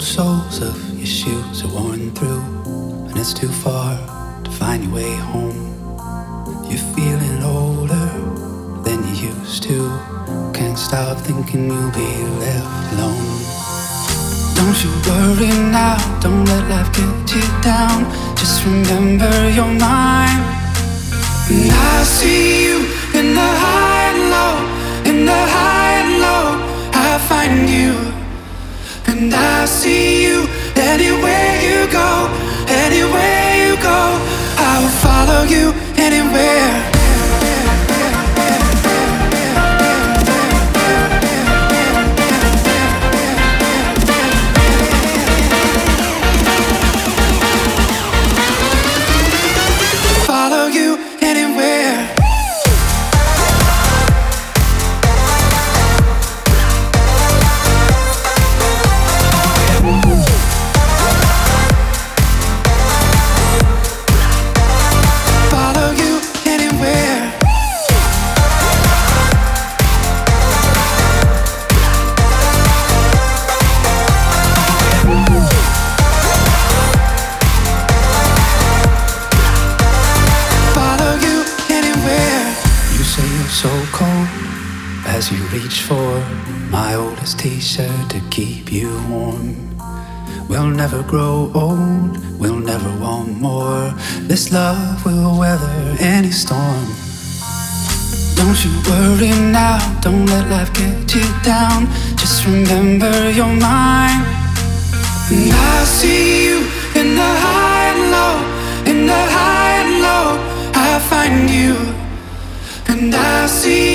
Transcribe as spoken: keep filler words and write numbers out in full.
soles of your shoes are worn through, and it's too far to find your way home. You're feeling older than you used to. Can't stop thinking you'll be left alone. Don't you worry now, don't let life get you down. Just remember you're mine. And I see you in the high and low, in the high and low, I find you. And I see you anywhere you go, anywhere you go, I will follow you anywhere. Follow you anywhere. Follow you anywhere. Follow you anywhere. You say you're so cold as you reach for my oldest t-shirt to keep you warm. We'll never grow old, we'll never want more. This love will weather any storm. Don't you worry now, don't let life get you down. Just remember you're mine. And I see you in the high and low, in the high and low, I find you. And I see